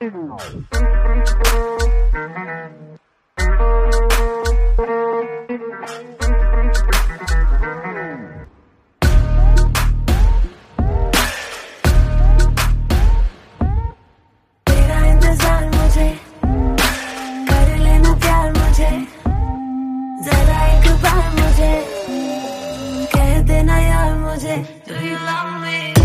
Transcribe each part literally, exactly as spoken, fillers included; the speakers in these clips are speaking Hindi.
Do you love me?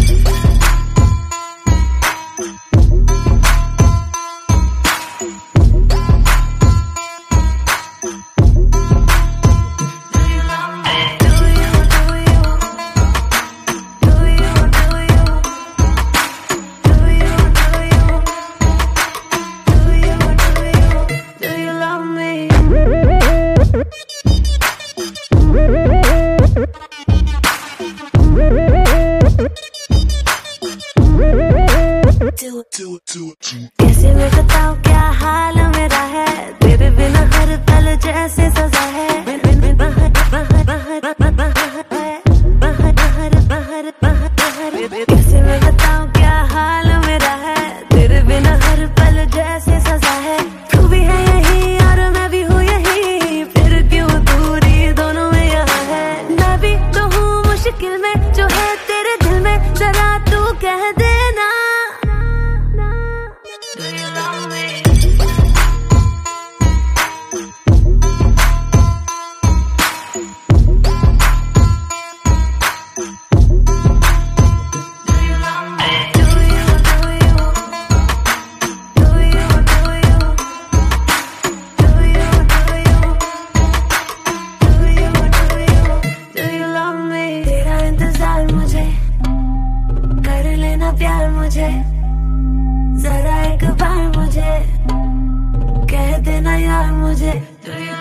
कैसे मैं बताऊं क्या हाल मेरा है, तेरे बिना हर पल जैसे सजा है। बाहर बाहर बाहर बाहर बाहर बाहर बाहर कैसे मैं बताऊं क्या हाल मेरा है, तेरे बिना हर पल जैसे सजा है। तू भी है यही और मैं भी हूँ यही, फिर क्यों दूरी दोनों में यहाँ है। मैं भी तो हूँ मुश्किल में जो है तेरे दिल में, जरा तू कह देना। Do you love me? प्यार मुझे जरा एक बार मुझे कह देना यार मुझे।